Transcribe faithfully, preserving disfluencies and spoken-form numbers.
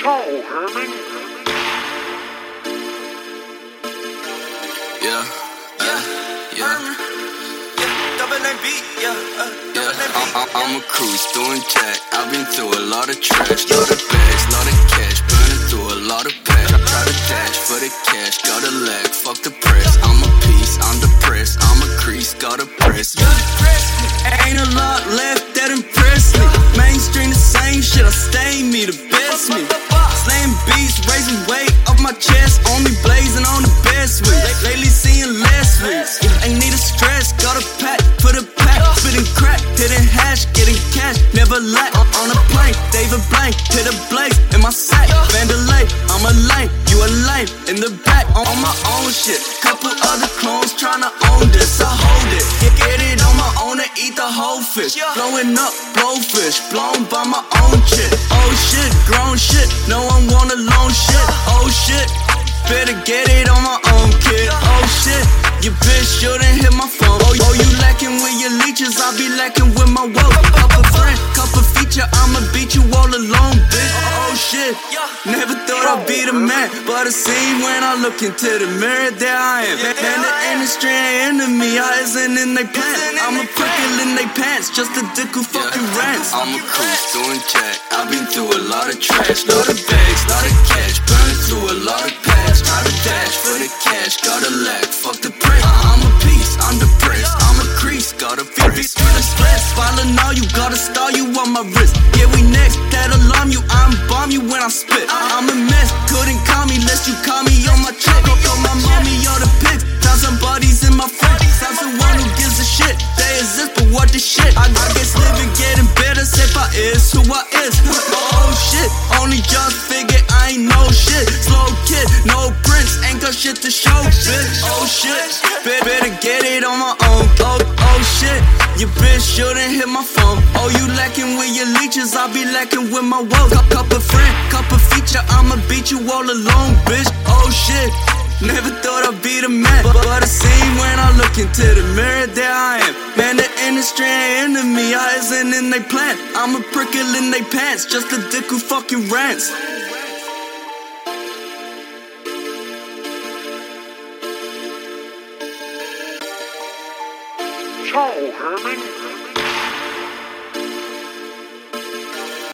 Ciao, Herman. Yeah, uh, yeah. Double M B, yeah, uh, Yeah, double M B. I'm, I'm, I'm a cruise doing jack. I've been through a lot of trash, lot of bags, lot of cash, burning through a lot of packs. I try to dash for the cash, got a lag, fuck the press. I'm a piece, I'm depressed, I'm a crease, gotta press me. Ain't a lot left that impress me. Mainstream the same shit, I stay me, the best me. Slaying beats, raising weight up my chest, on me blazing on the best way. Lately seeing less weeks, ain't need a stress, got a pack for the pack, spitting crack, hitting hash, getting cash, never lack. On a plane, David Blank, hit a blaze in my sack, Vandalay, I'm a lame, you a lame, in the back, on, on my own shit. Couple other clones tryna own this, I hold it, get, get it on my own and eat the whole fish. Blowing up, blowfish, blown by my own shit. Oh shit, grown shit, no one want a loan shit. Oh shit, better get it on my own kid. Oh shit, your bitch shouldn't hit my phone. Oh, oh you lacking with your leeches, I be lacking with my woe. Couple friend, couple feature, I'ma beat you all alone, bitch. Oh shit, never thought I'd be the man, but it seems when I look into the mirror, there I am. Man, the industry ain't into me, I isn't in they plan. I'm a prickle in they pants, just a dick who fucking rants. I'm a cruise doing jack, I've been through a lot of trash, lot of bags, lot of cash, burning through a lot of packs. Try to dash for the cash, got a lag, fuck the price. I'm a piece, I'm depressed, I'm a crease, got a fierce, with a stress. Falling all you, gotta star you on my wrist. Yeah, we next, that alarm you, I'm bomb you when I spit. I'm a mess, couldn't call me, lest you call me on my check. Call my mommy or the pics, found some buddies in my friends. Found someone who gives a shit, they exist, but what the shit? I, I guess living getting better, if I is who I is. Oh shit, only just figured I ain't no shit. Slow kid, no prince, ain't got shit to show, bitch. Oh shit, better, better get it on my own. Oh, oh shit, your bitch shouldn't hit my phone. Oh, you lacking with your leeches, I be lacking with my woes. Couple friend, couple feature, I'ma beat you all alone, bitch. Oh shit, never thought I'd be the man, but, but it seems when I look into the mirror, there I am. Man, the industry ain't into me, I isn't in they plan. I'm a prickle in they pants, just a dick who fucking rants. Ciao, Herman.